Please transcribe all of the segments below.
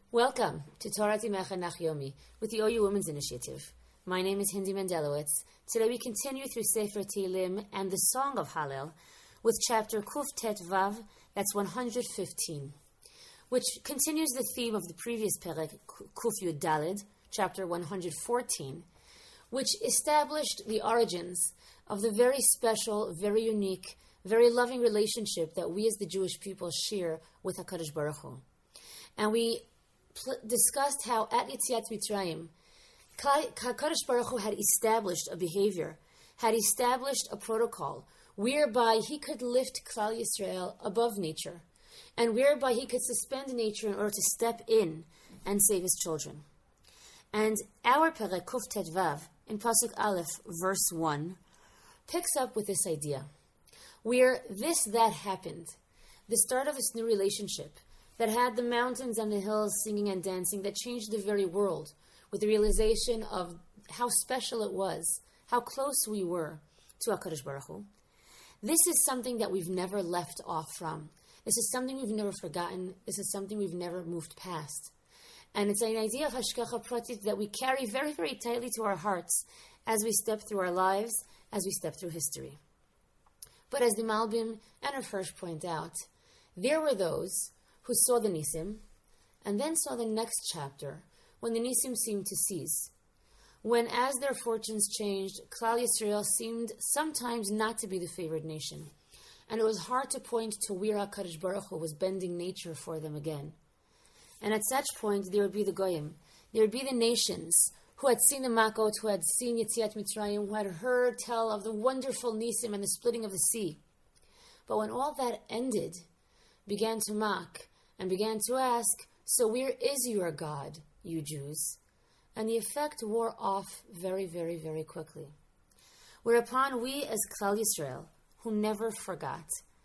Welcome to Torah Timecha Nachyomi with the OU Women's Initiative. My name is Hindi Mendelowitz. Today we continue through Sefer Tehillim and the Song of Hallel with chapter Kuf Tet Vav, that's 115, which continues the theme of the previous Perek, Kuf Yud Daled, chapter 114, which established the origins of the very special, very unique, very loving relationship that we as the Jewish people share with HaKadosh Baruch Hu. And we discussed how at Yetziat Mitzrayim, HaKadosh Baruch Hu had established a behavior, had established a protocol, whereby he could lift Klal Yisrael above nature, and whereby he could suspend nature in order to step in and save his children. And our Perek Kuf Tet Vav, in Pasuk Aleph, verse 1, picks up with this idea, where that happened, the start of this new relationship, that had the mountains and the hills singing and dancing, that changed the very world with the realization of how special it was, how close we were to HaKadosh Baruch Hu. This is something that we've never left off from. This is something we've never forgotten. This is something we've never moved past. And it's an idea of Hashgacha Pratit that we carry very, very tightly to our hearts as we step through our lives, as we step through history. But as the Malbim and our first point out, there were those who saw the Nisim, and then saw the next chapter, when the Nisim seemed to cease. When, as their fortunes changed, Klal Yisrael seemed sometimes not to be the favored nation, and it was hard to point to where HaKadosh Baruch Hu was bending nature for them again. And at such point, there would be the Goyim, there would be the nations who had seen the Makot, who had seen Yetziat Mitzrayim, who had heard tell of the wonderful Nisim and the splitting of the sea. But when all that ended, began to mock, and began to ask, so where is your God, you Jews? And the effect wore off very, very, very quickly. Whereupon we as Klal Yisrael, who never forgot,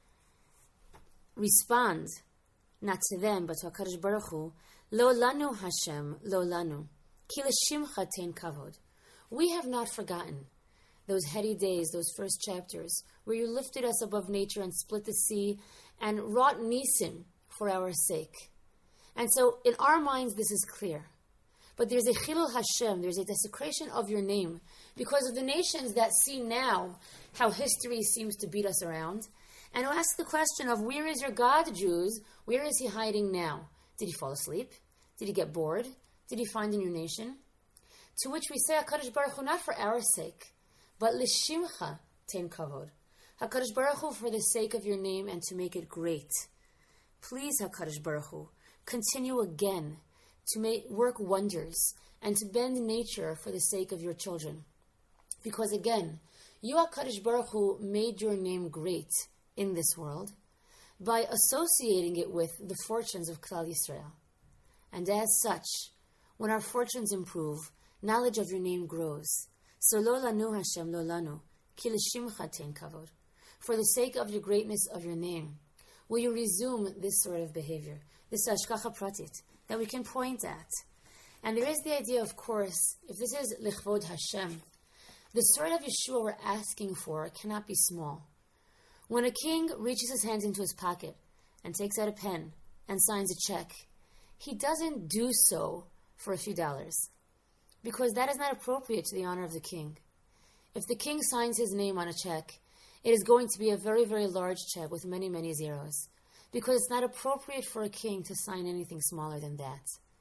respond, not to them, but to HaKadosh Baruch Hu, Lo lanu Hashem, lo lanu, ki l'shimcha tein kavod. We have not forgotten those heady days, those first chapters, where you lifted us above nature and split the sea and wrought nisim for our sake. And so in our minds this is clear. But there's a chilul Hashem, there's a desecration of your name, because of the nations that see now how history seems to beat us around, and who ask the question of, where is your God, Jews? Where is he hiding now? Did he fall asleep? Did he get bored? Did he find a new nation? To which we say, HaKadosh Baruch Hu, not for our sake, but l'shimcha tein kavod. HaKadosh Baruch Hu, for the sake of your name and to make it great. Please, HaKadosh Baruch Hu, continue again to work wonders and to bend nature for the sake of your children. Because again, you, HaKadosh Baruch Hu, made your name great in this world by associating it with the fortunes of Klal Yisrael. And as such, when our fortunes improve, knowledge of your name grows. So lo lanu Hashem, lo lanu, ki l'shimcha tein kavod. For the sake of your greatness of your name, will you resume this sort of behavior, this hashgacha pratit, that we can point at? And there is the idea, of course, if this is lichvod Hashem, the sort of Yeshua we're asking for cannot be small. When a king reaches his hand into his pocket and takes out a pen and signs a check, he doesn't do so for a few dollars, because that is not appropriate to the honor of the king. If the king signs his name on a check, it is going to be a very, very large check with many, many zeros, because it's not appropriate for a king to sign anything smaller than that.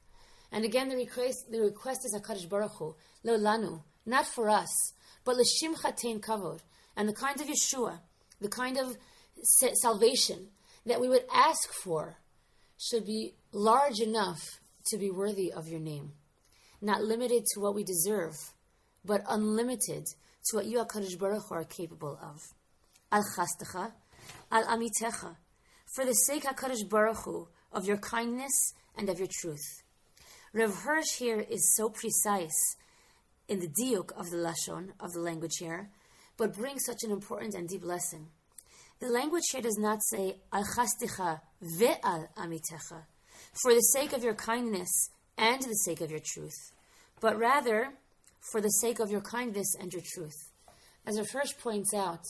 And again, the request is HaKadosh Baruch Hu, lo lanu, not for us, but l'shimcha tein kavod, and the kind of Yeshua, the kind of salvation that we would ask for should be large enough to be worthy of your name. Not limited to what we deserve, but unlimited to what you, HaKadosh Baruch Hu, are capable of. Al chastecha, al amitecha, for the sake, HaKadosh Baruch Hu, of your kindness and of your truth. Rav Hirsch here is so precise in the diuk of the lashon, of the language here, but brings such an important and deep lesson. The language here does not say, al chastecha ve'al amitecha, for the sake of your kindness and the sake of your truth, but rather, for the sake of your kindness and your truth. As Rav Hirsch points out,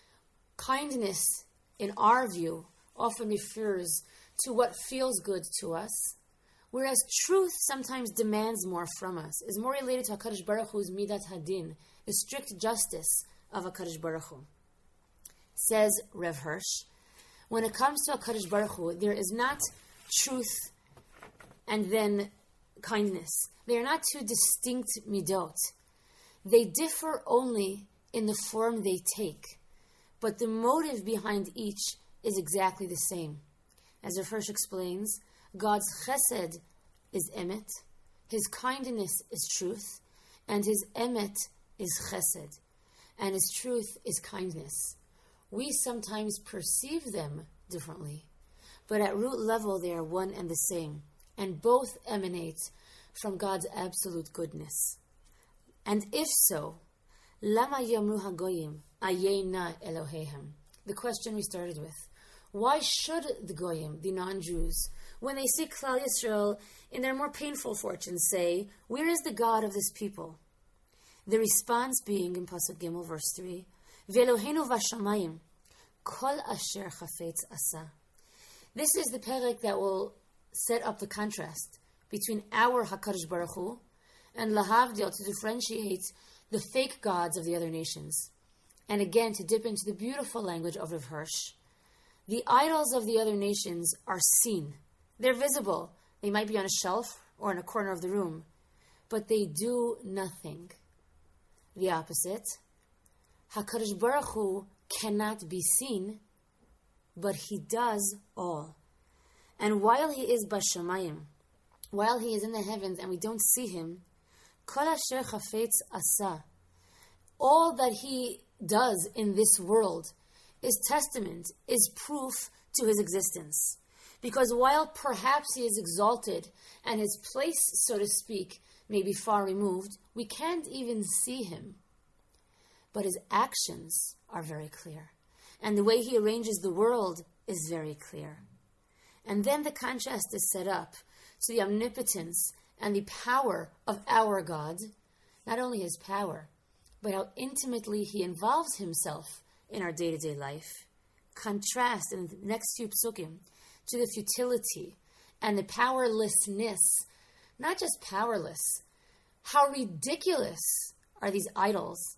kindness, in our view, often refers to what feels good to us, Whereas truth sometimes demands more from us, is more related to HaKadosh Baruch Hu's Midat Hadin, the strict justice of HaKadosh Baruch Hu. Says Rev Hirsch, when it comes to HaKadosh Baruch Hu, there is not truth and then kindness. They are not two distinct midot. They differ only in the form they take, but the motive behind each is exactly the same. As Rav Hirsch explains, God's chesed is emet, His kindness is truth, and His emet is chesed, and His truth is kindness. We sometimes perceive them differently, but at root level they are one and the same, and both emanate from God's absolute goodness. And if so, lama yamru hagoyim ayena Elohehem? The question we started with. Why should the goyim, the non-Jews, when they see Klal Yisrael in their more painful fortunes, say, "Where is the God of this people?" The response being in Pasuk Gimel, verse 3, Ve'Eloheinu v'shamayim, kol asher chafetz asa. This is the perek that will set up the contrast between our HaKadosh Baruch Hu and lahavdil, to differentiate the fake gods of the other nations. And again, to dip into the beautiful language of Rav Hirsch, the idols of the other nations are seen. They're visible. They might be on a shelf or in a corner of the room, but they do nothing. The opposite, HaKadosh Baruch Hu cannot be seen, but He does all. And while He is Bashamayim, while He is in the heavens and we don't see Him, Kol asher chafetz asa, all that He does in this world is testament, is proof to His existence. Because while perhaps He is exalted and His place, so to speak, may be far removed, we can't even see Him. But His actions are very clear. And the way He arranges the world is very clear. And then the contrast is set up to the omnipotence and the power of our God, not only His power, but how intimately He involves Himself in our day-to-day life. Contrast in the next few psukim to the futility and the powerlessness, not just powerless, how ridiculous are these idols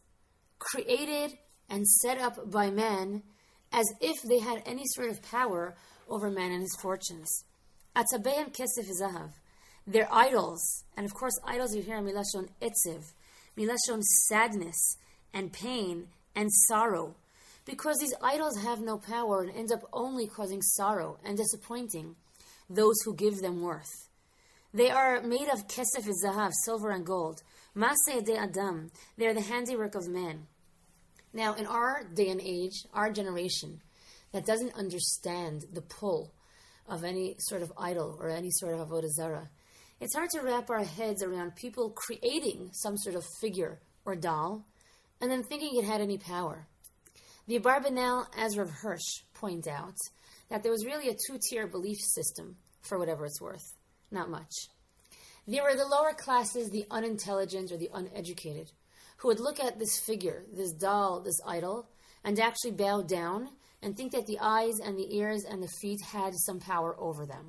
created and set up by man as if they had any sort of power over man and his fortunes. Atzabehem kesef zahav. They're idols, and of course idols you hear milashon etzev, milashon sadness and pain and sorrow, because these idols have no power and end up only causing sorrow and disappointing those who give them worth. They are made of kesef zahav, silver and gold, maseh de adam. They are the handiwork of man. Now, in our day and age, our generation, that doesn't understand the pull of any sort of idol or any sort of avodah zarah, it's hard to wrap our heads around people creating some sort of figure or doll and then thinking it had any power. The Abarbanel, as Rav Hirsch point out, that there was really a two-tier belief system for whatever it's worth. Not much. There were the lower classes, the unintelligent or the uneducated, who would look at this figure, this doll, this idol, and actually bow down and think that the eyes and the ears and the feet had some power over them.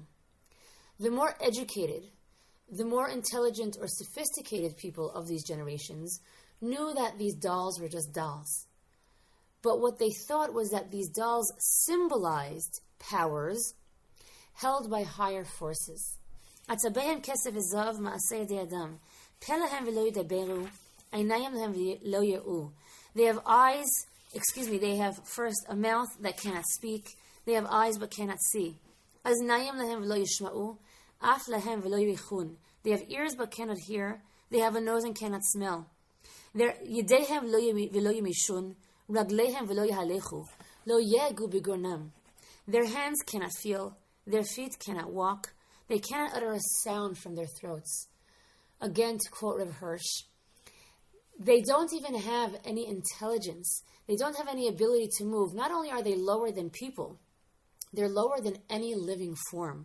The more educated, the more intelligent or sophisticated people of these generations knew that these dolls were just dolls. But what they thought was that these dolls symbolized powers held by higher forces. Atzabehem kesef ezav ma'aseh yedei adam, pelahem v'lo yidaberu, einayim lehem v'lo ye'u. They have eyes, they have first a mouth that cannot speak, they have eyes but cannot see. Aznayim lehem v'lo yishma'u, af lehem v'lo yichun. They have ears but cannot hear, they have a nose and cannot smell. Their yedehem v'lo yimishun, raglehem v'lo yahalechu, lo yegu b'gornam. Their hands cannot feel, their feet cannot walk, they cannot utter a sound from their throats. Again, to quote Rav Hirsch, they don't even have any intelligence. They don't have any ability to move. Not only are they lower than people, they're lower than any living form.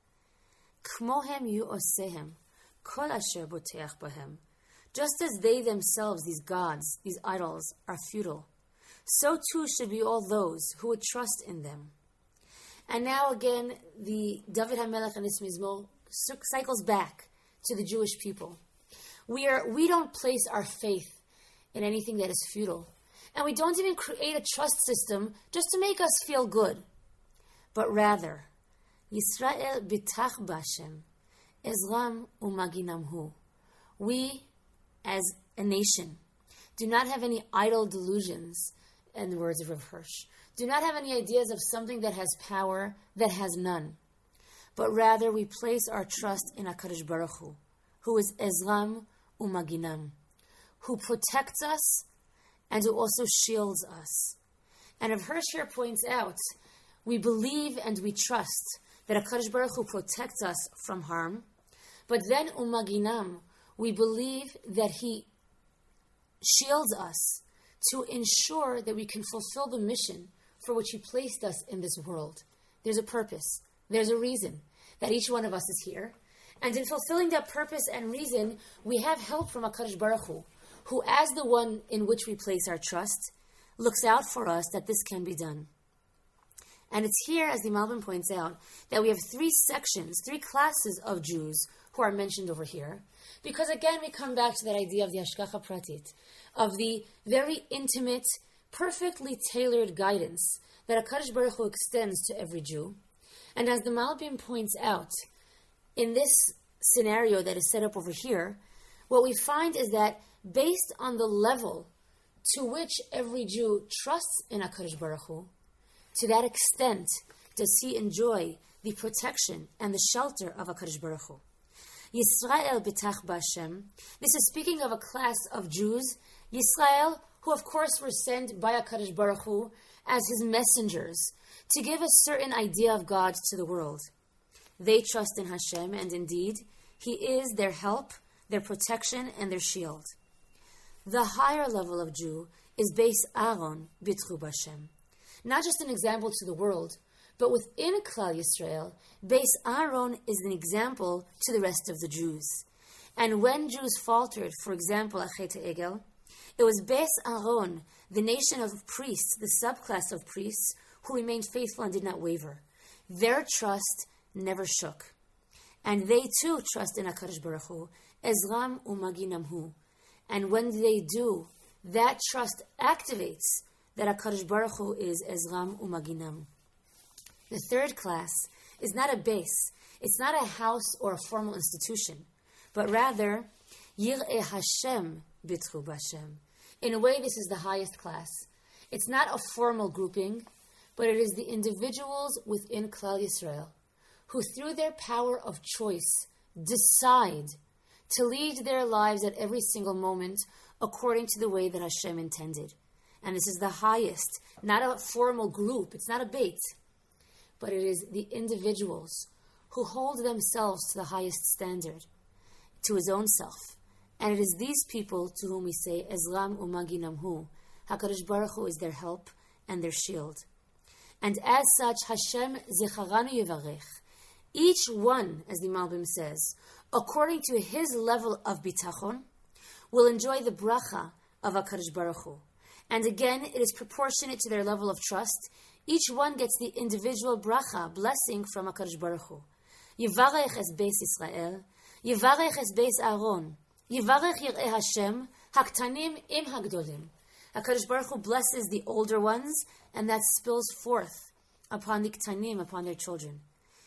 Kmohem yu osehem, kol asher boteach bahem. Just as they themselves, these gods, these idols, are futile, so too should be all those who would trust in them. And now again, the David HaMelech and his Mizmor cycles back to the Jewish people. We don't place our faith in anything that is futile. And we don't even create a trust system just to make us feel good. But rather, Yisrael bitach b'Hashem, ezram umaginam hu. We, as a nation, do not have any idle delusions, in the words of Rav Hirsch. Do not have any ideas of something that has power that has none. But rather, we place our trust in HaKadosh Baruch Hu, who is ezram umaginam, who protects us and who also shields us. And Rav Hirsch here points out, we believe and we trust that HaKadosh Baruch Hu protects us from harm, but then umaginam, we believe that He shields us to ensure that we can fulfill the mission for which He placed us in this world. There's a purpose, there's a reason that each one of us is here. And in fulfilling that purpose and reason, we have help from HaKadosh Baruch Hu, who, as the one in which we place our trust, looks out for us that this can be done. And it's here, as the Malbim points out, that we have three sections, three classes of Jews who are mentioned over here. Because again, we come back to that idea of the Hashgacha Pratit, of the very intimate, perfectly tailored guidance that HaKadosh Baruch Hu extends to every Jew. And as the Malbim points out, in this scenario that is set up over here, what we find is that based on the level to which every Jew trusts in HaKadosh Baruch Hu, to that extent does he enjoy the protection and the shelter of HaKadosh Baruch Hu. Yisrael bitach b'Hashem. This is speaking of a class of Jews, Yisrael, who of course were sent by HaKadosh Baruch Hu as His messengers to give a certain idea of God to the world. They trust in Hashem, and indeed, He is their help, their protection, and their shield. The higher level of Jew is Beis Aaron bitchu b'Hashem. Not just an example to the world, but within Klal Yisrael, Beis Aaron is an example to the rest of the Jews. And when Jews faltered, for example, Achet Egel, it was Beis Aaron, the nation of priests, the subclass of priests, who remained faithful and did not waver. Their trust never shook. And they too trust in HaKadosh Baruch Hu, ezram umaginam hu. And when they do, that trust activates that HaKadosh Baruch Hu is ezram umaginam. The third class is not a base. It's not a house or a formal institution, but rather, Yir'eh Hashem bitchu b'Hashem. In a way, this is the highest class. It's not a formal grouping, but it is the individuals within Klal Yisrael who, through their power of choice, decide to lead their lives at every single moment according to the way that Hashem intended. And this is the highest, not a formal group, it's not a beit, but it is the individuals who hold themselves to the highest standard, to his own self. And it is these people to whom we say, ezram umaginam hu. HaKadosh Baruch Hu is their help and their shield. And as such, Hashem zecharanu yivarech. Each one, as the Malbim says, according to his level of bitachon, will enjoy the bracha of HaKadosh Baruch Hu. And again, it is proportionate to their level of trust. Each one gets the individual bracha, blessing from HaKadosh Baruch Hu. Yivarech es Beis Yisrael, Yivarech es Beis Aaron, Yivarech Yir'eh Hashem, Haktanim im Hagdolim. HaKadosh Baruch Hu blesses the older ones, and that spills forth upon the Ktanim, upon their children.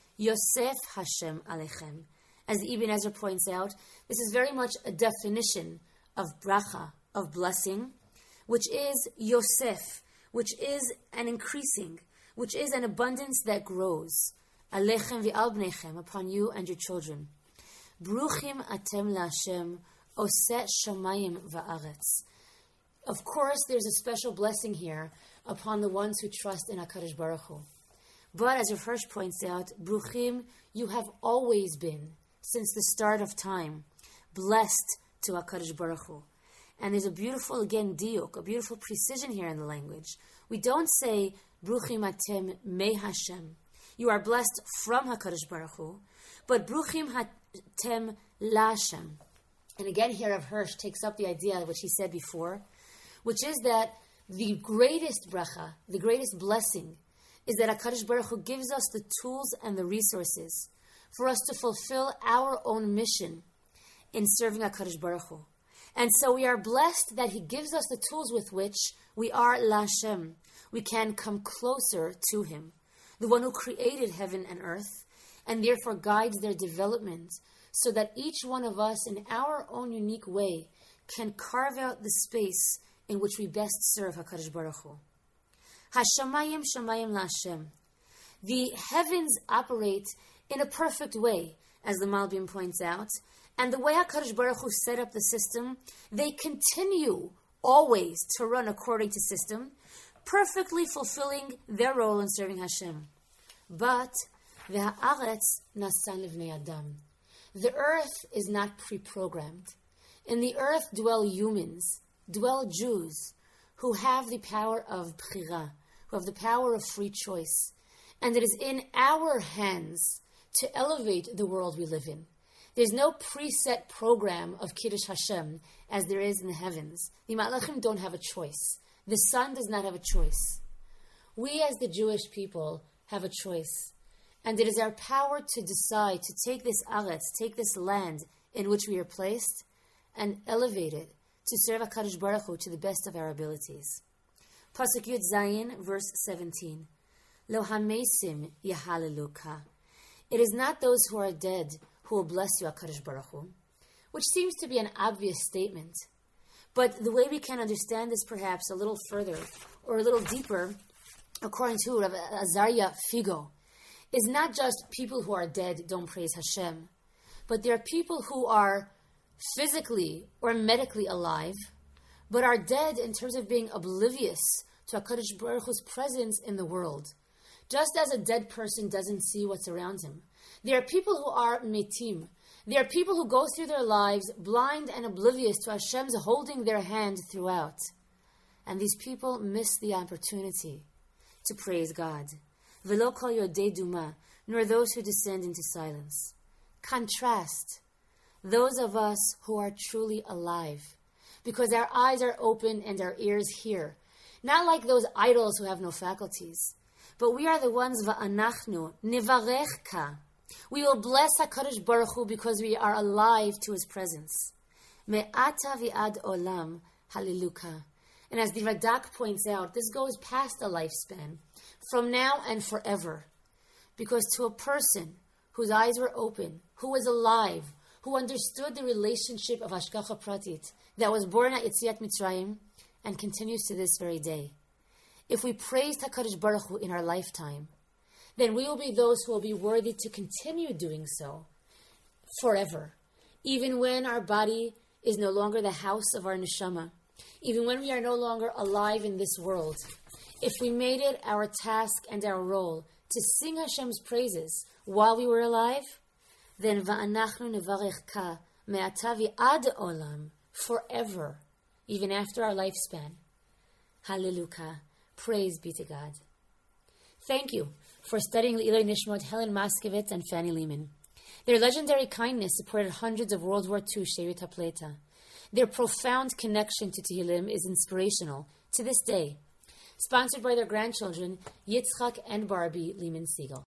Yosef Hashem Alechem. As the Ibn Ezra points out, this is very much a definition of bracha, of blessing, which is Yosef, which is an increasing, which is an abundance that grows. Alechem v'al bnechem, upon you and your children. Bruchim atem la'Hashem, oseh shamayim va'aretz. Of course, there's a special blessing here upon the ones who trust in HaKadosh Baruch Hu. But as Rav Hirsch points out, Bruchim, you have always been, since the start of time, blessed to HaKadosh Baruch Hu. And there's a beautiful, again, diuk, a beautiful precision here in the language. We don't say, Bruchim atem me Hashem. You are blessed from HaKadosh Baruch Hu, but Bruchim atem la Hashem. And again, here Rav Hirsch takes up the idea which he said before, which is that the greatest bracha, the greatest blessing, is that HaKadosh Baruch Hu gives us the tools and the resources for us to fulfill our own mission in serving HaKadosh Baruch Hu. And so we are blessed that He gives us the tools with which we are L'Hashem. We can come closer to Him, the one who created heaven and earth, and therefore guides their development, so that each one of us in our own unique way can carve out the space in which we best serve HaKadosh Baruch Hu. Hashamayim shamayim la'Hashem. The heavens operate in a perfect way, as the Malbim points out, and the way HaKadosh Baruch Hu set up the system, they continue always to run according to system, perfectly fulfilling their role in serving Hashem. But v'ha'aretz nasan livnei adam. The earth is not pre-programmed. In the earth dwell humans, dwell Jews, who have the power of bchira, who have the power of free choice. And it is in our hands to elevate the world we live in. There's no preset program of Kiddush Hashem as there is in the heavens. The Malachim don't have a choice. The sun does not have a choice. We as the Jewish people have a choice. And it is our power to decide to take this aretz, take this land in which we are placed, and elevate it to serve HaKadosh Baruch Hu to the best of our abilities. Pasuk Yud Zayin, verse 17. Lo hamesim yahaleluka. It is not those who are dead who will bless you, HaKadosh Baruch Hu, which seems to be an obvious statement. But the way we can understand this perhaps a little further or a little deeper, according to Rav Azariah Figo, is not just people who are dead don't praise Hashem, but there are people who are physically or medically alive, but are dead in terms of being oblivious to HaKadosh Baruch Hu's presence in the world. Just as a dead person doesn't see what's around him. There are people who are metim. There are people who go through their lives blind and oblivious to Hashem's holding their hand throughout. And these people miss the opportunity to praise God. V'lo kol yodei duma, nor those who descend into silence. Contrast those of us who are truly alive, because our eyes are open and our ears hear. Not like those idols who have no faculties, but we are the ones va'anachnu nevarechka. We will bless HaKadosh Baruch Hu because we are alive to His presence. Me'ata vi'ad olam haliluka. And as the Radak points out, this goes past a lifespan, from now and forever. Because to a person whose eyes were open, who was alive, who understood the relationship of Hashgacha Pratit that was born at Yetziat Mitzrayim and continues to this very day, if we praised HaKadosh Baruch Hu in our lifetime, then we will be those who will be worthy to continue doing so forever, even when our body is no longer the house of our neshama, even when we are no longer alive in this world. If we made it our task and our role to sing Hashem's praises while we were alive, then va'anachnu nevarechka me'ata vi'ad olam, forever, even after our lifespan. Hallelujah. Praise be to God. Thank you for studying Le'iloi Nishmot Helen Moskowitz and Fanny Lehman. Their legendary kindness supported hundreds of World War II She'erit HaPleita. Their profound connection to Tehillim is inspirational to this day. Sponsored by their grandchildren, Yitzchak and Barbie Lehman Siegel.